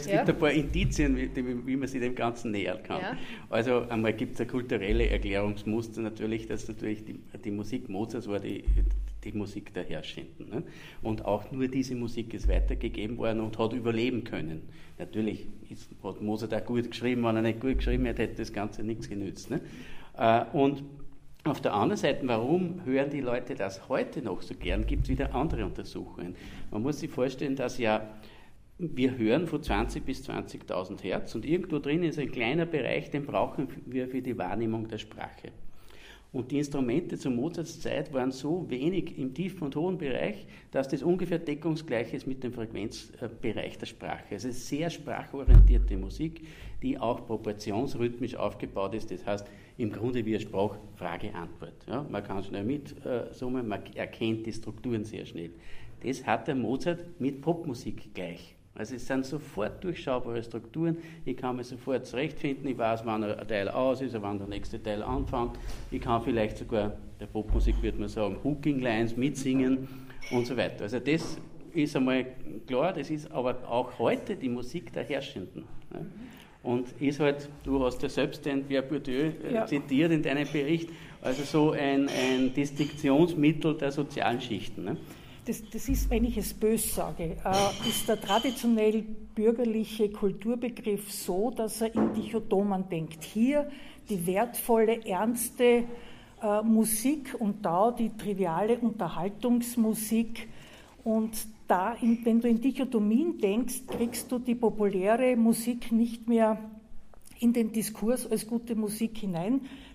Es gibt ein paar Indizien, wie man sich dem Ganzen nähern kann. Ja. Also einmal gibt es ein kulturelle Erklärungsmuster natürlich, dass natürlich die Musik Mozarts war die Musik der Herrschenden. Ne? Und auch nur diese Musik ist weitergegeben worden und hat überleben können. Natürlich hat Mozart auch gut geschrieben, wenn er nicht gut geschrieben hätte, hätte das Ganze nichts genützt. Ne? Und auf der anderen Seite, warum hören die Leute das heute noch so gern, gibt es wieder andere Untersuchungen. Man muss sich vorstellen, dass wir hören von 20 bis 20.000 Hertz und irgendwo drin ist ein kleiner Bereich, den brauchen wir für die Wahrnehmung der Sprache. Und die Instrumente zu Mozarts Zeit waren so wenig im tiefen und hohen Bereich, dass das ungefähr deckungsgleich ist mit dem Frequenzbereich der Sprache. Es ist sehr sprachorientierte Musik, die auch proportionsrhythmisch aufgebaut ist. Das heißt, im Grunde wie eine Sprach-Frage-Antwort. Ja, man kann schnell mitsummen, man erkennt die Strukturen sehr schnell. Das hat der Mozart mit Popmusik gleich. Also es sind sofort durchschaubare Strukturen, ich kann mich sofort zurechtfinden, ich weiß, wann ein Teil aus ist, wann der nächste Teil anfängt, ich kann vielleicht sogar, der Popmusik würde man sagen, Hooking Lines mitsingen und so weiter. Also das ist einmal klar, das ist aber auch heute die Musik der Herrschenden. Ne? Und ist halt, du hast ja selbst den Pierre Bourdieu zitiert in deinem Bericht, also so ein Distinktionsmittel der sozialen Schichten. Ne? Das ist, wenn ich es böse sage, ist der traditionell bürgerliche Kulturbegriff so, dass er in Dichotomen denkt. Hier die wertvolle, ernste Musik und da die triviale Unterhaltungsmusik. Und da, wenn du in Dichotomien denkst, kriegst du die populäre Musik nicht mehr in den Diskurs als gute Musik hinein.